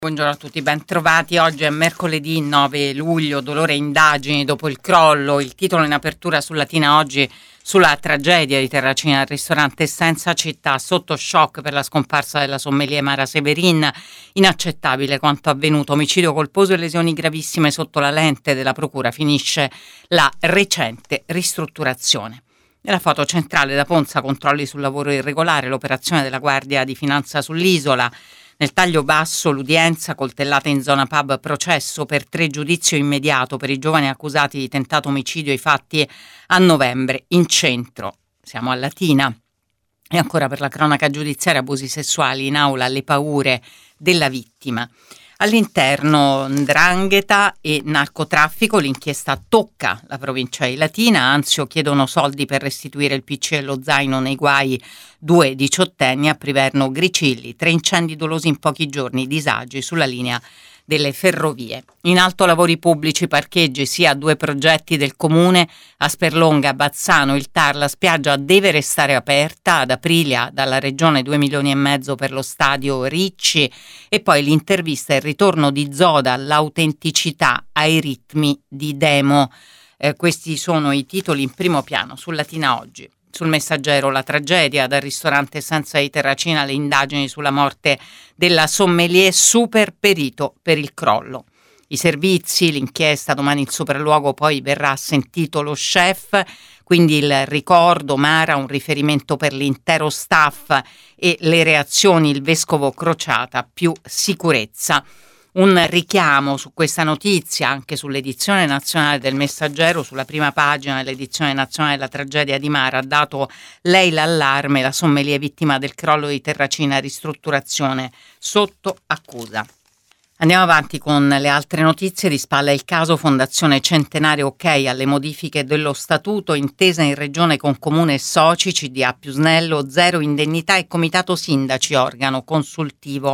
Buongiorno a tutti, ben trovati. Oggi è mercoledì 9 luglio, dolore e indagini dopo il crollo. Il titolo in apertura su Latina oggi sulla tragedia di Terracina al ristorante Senza Città, sotto shock per la scomparsa della sommelier Mara Severin. Inaccettabile quanto avvenuto, omicidio colposo e lesioni gravissime sotto la lente della procura, finisce la recente ristrutturazione. Nella foto centrale da Ponza, controlli sul lavoro irregolare, l'operazione della Guardia di Finanza sull'isola. Nel taglio basso l'udienza, coltellata in zona pub, processo per 3 giudizio immediato per i giovani accusati di tentato omicidio, i fatti a novembre. In centro siamo a Latina. E ancora per la cronaca giudiziaria, abusi sessuali in aula, le paure della vittima. All'interno 'ndrangheta e narcotraffico, l'inchiesta tocca la provincia di Latina, Anzio chiedono soldi per restituire il PC e lo zaino nei guai 2 diciottenni, a Priverno Gricilli, 3 incendi dolosi in pochi giorni, disagi sulla linea delle ferrovie. In alto lavori pubblici, parcheggi, sia 2 progetti del comune, a Sperlonga, Bazzano, il TAR, la spiaggia deve restare aperta, ad Aprilia dalla regione 2,5 milioni per lo stadio Ricci, e poi l'intervista e il ritorno di Zoda all'autenticità, ai ritmi di Demo. Questi sono i titoli in primo piano su Latina oggi. Sul Messaggero la tragedia dal ristorante Senza di Terracina, le indagini sulla morte della sommelier, super perito per il crollo. I servizi, l'inchiesta, domani il sopralluogo, poi verrà sentito lo chef, quindi il ricordo Mara, un riferimento per l'intero staff e le reazioni, il vescovo Crociata, più sicurezza. Un richiamo su questa notizia anche sull'edizione nazionale del Messaggero, sulla prima pagina dell'edizione nazionale della tragedia di Mara, ha dato lei l'allarme, la sommelier vittima del crollo di Terracina, ristrutturazione sotto accusa. Andiamo avanti con le altre notizie. Di spalla il caso Fondazione Centenario ok alle modifiche dello statuto, intesa in regione con comune e soci, CDA più snello, zero indennità e comitato sindaci, organo consultivo.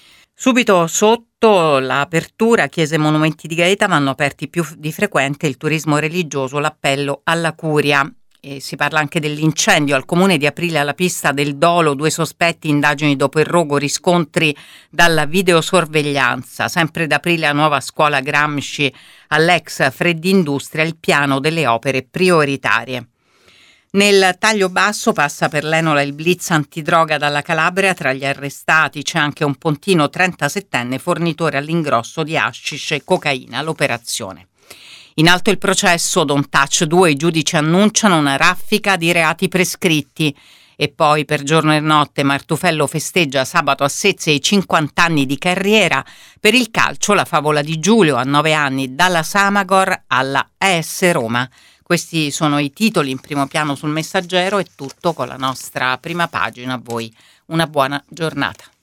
Subito sotto l'apertura, chiese e monumenti di Gaeta vanno aperti più di frequente, il turismo religioso, l'appello alla curia. E si parla anche dell'incendio al comune di Aprilia, alla pista del Dolo, 2 sospetti, indagini dopo il rogo, riscontri dalla videosorveglianza. Sempre da Aprilia, nuova scuola Gramsci all'ex Fredindustria, il piano delle opere prioritarie. Nel taglio basso passa per l'Enola il blitz antidroga dalla Calabria, tra gli arrestati c'è anche un pontino 37enne fornitore all'ingrosso di hashish e cocaina, l'operazione. In alto il processo, Don't Touch 2, i giudici annunciano una raffica di reati prescritti. E poi per giorno e notte Martufello festeggia sabato a Sezze i 50 anni di carriera. Per il calcio la favola di Giulio, a 9 anni, dalla Samagor alla AS Roma. Questi sono i titoli in primo piano sul Messaggero, è tutto con la nostra prima pagina. A voi una buona giornata.